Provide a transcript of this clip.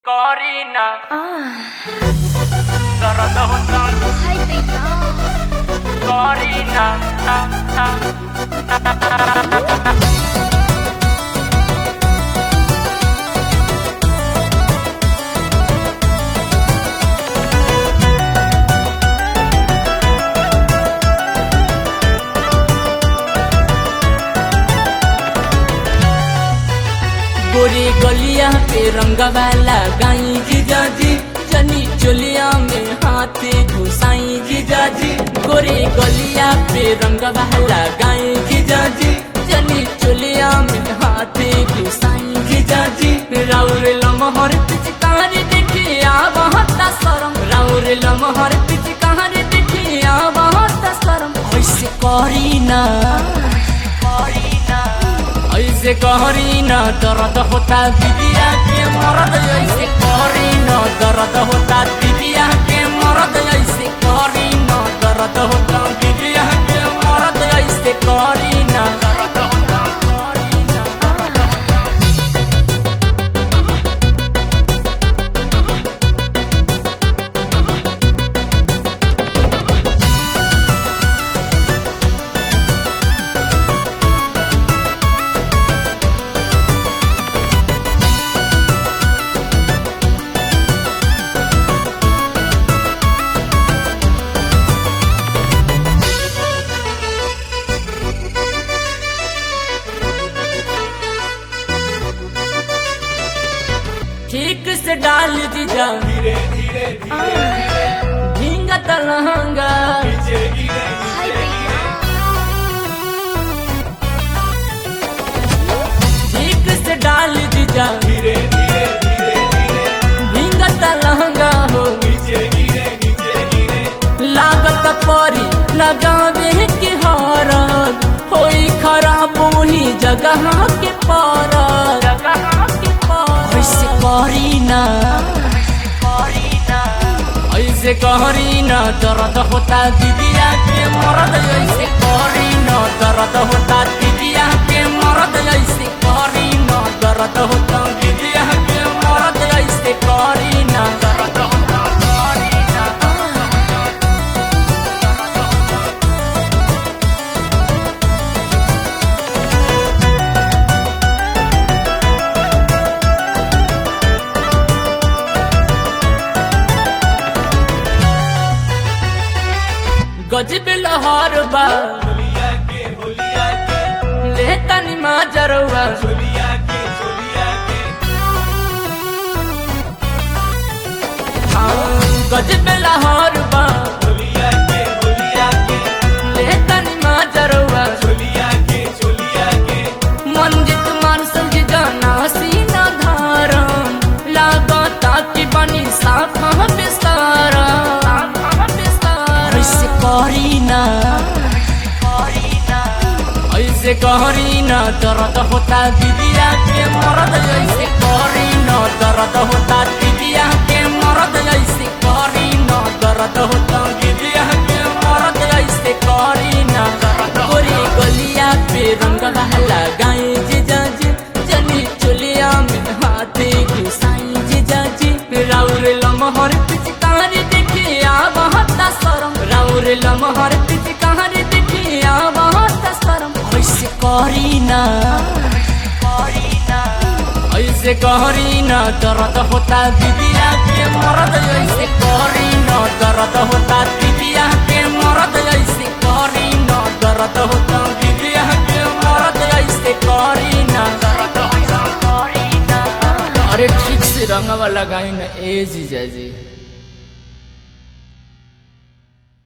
Corina Daraja hotan Corina गोरी गलिया पे रंग वाला गाई जीजाजी जनी चोलिया में हाथे घुसाई जीजाजी गोरी गलिया पे रंग वाला गाई जीजाजी जनी चोलिया में हाथे घुसाई जीजाजी राउर लमहर पिचकारी देखिया बहुत शरम राउर लमहर पिचकारी देखिया बहुत शरम ऐसे करीना ऐसे करीना दर्द होता दीदिया के मरद ऐसे करीना दर्द होता दीदिया के मरद ऐसे करीना दर्द होता दीदिया के मरद ऐसे करीना दर्द होता ठीक से डाल दीजा धीरे धीरे भींगत लहंगा ठीक से डाल दीजा धीरे धीरे भींगत लहंगा हो लागत परी लगावे के हारत होई खराब वही जगह के पारा ऐसे करीना दर्द होता दीदिया के मरद ऐसे करीना दर्द होता दीदिया के मरद ऐसे करीना दर्द होता दीदिया के मरद ऐसे करीना दर्द होता गजब लहर बा ले तनी माजरवा गजब लहर बा ले तनी माजरवा मंजित मान समझ जाना सीना धारम लागता कि बनी साखा बेसारा करीना ऐसे करीना दर्द होता दीदिया के मरद ऐसे करीना दर्द होता दीदिया के मरद ऐसे करीना दर्द होता दीदिया के मरद ऐसे करीना गोरी गलिया पे रंग वाला गाई जीजाजी जनी चोलिया में हाथे घुसाई जीजाजी राउर लमहर पिचकारी देखिया बहुत शरम राउर लमहर पिचकारी देखिया बहुत शरम ऐसे करीना ऐसे करीना दर्द होता दीदिया के मरद ऐसे करीना दर्द होता दीदिया के मरद ऐसे करीना दर्द होता दीदिया के मरद ऐसे करीना दर्द होता। अरे ठीक से रंग वाला गाई ना ए जीजाजी।